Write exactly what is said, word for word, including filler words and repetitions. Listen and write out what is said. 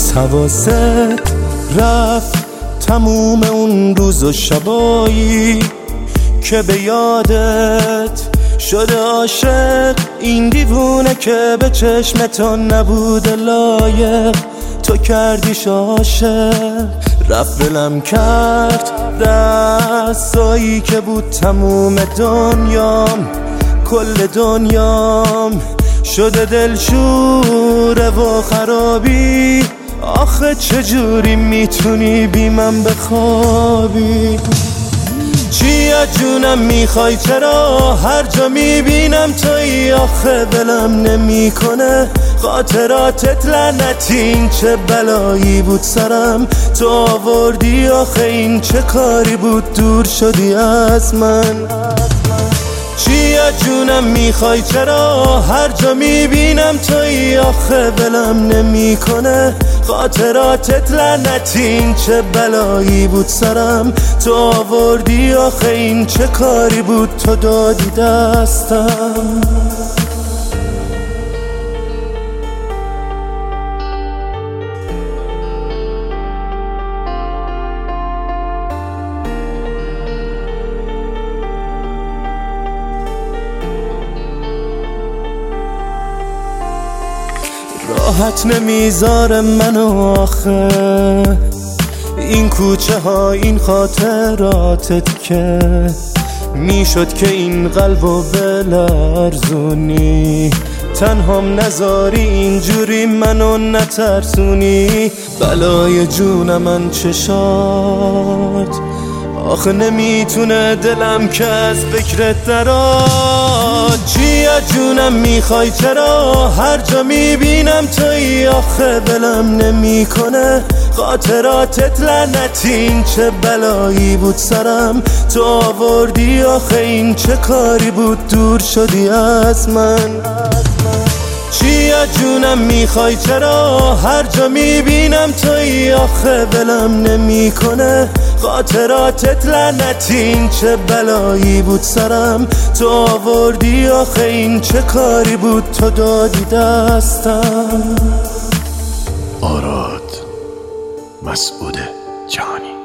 نیست حواست رفت تموم اون روز و شبایی که به یادت شده عاشق. این دیوونه که به چشمتون نبوده لایق تو کردیش عاشق. رفت ولم کرد دستایی که بود تموم دنیام، کل دنیام شده دلشوره و خرابی. آخه چجوری میتونی بی من بخوابی؟ چی از جونم میخوای؟ چرا هر جا میبینم تویی؟ آخه ولم نمیکنه خاطراتت لعنتی. این چه بلایی بود سرم تو آوردی؟ آخه این چه کاری بود دور شدی از من؟ چی از جونم میخوای؟ چرا هر جا میبینم تویی؟ آخه ولم نمیکنه خاطراتت لعنتی. این چه بلایی بود سرم تو آوردی؟ آخه این چه کاری بود تو دادی دستم؟ راحت نمیذاره منو آخه این کوچه ها، این خاطراتت که میشد که این قلبو بلرزونی. تنهام نذاری اینجوری منو نترسونی. بلای جون من چشات آخه نمیتونه دلم که از فکرت دراد. چی از جونم میخوای؟ چرا هر جا میبینم تویی؟ آخه ولم نمیکنه خاطراتت لعنتی. این چه بلایی بود سرم تو آوردی؟ آخه این چه کاری بود دور شدی از من؟ چی از جونم میخوای؟ چرا هر جا میبینم تویی؟ آخه ولم نمیکنه خاطراتت لعنتی. این چه بلایی بود سرم تو آوردی؟ آخه این چه کاری بود تو دادی دستم؟ آراد مسعود جهانی.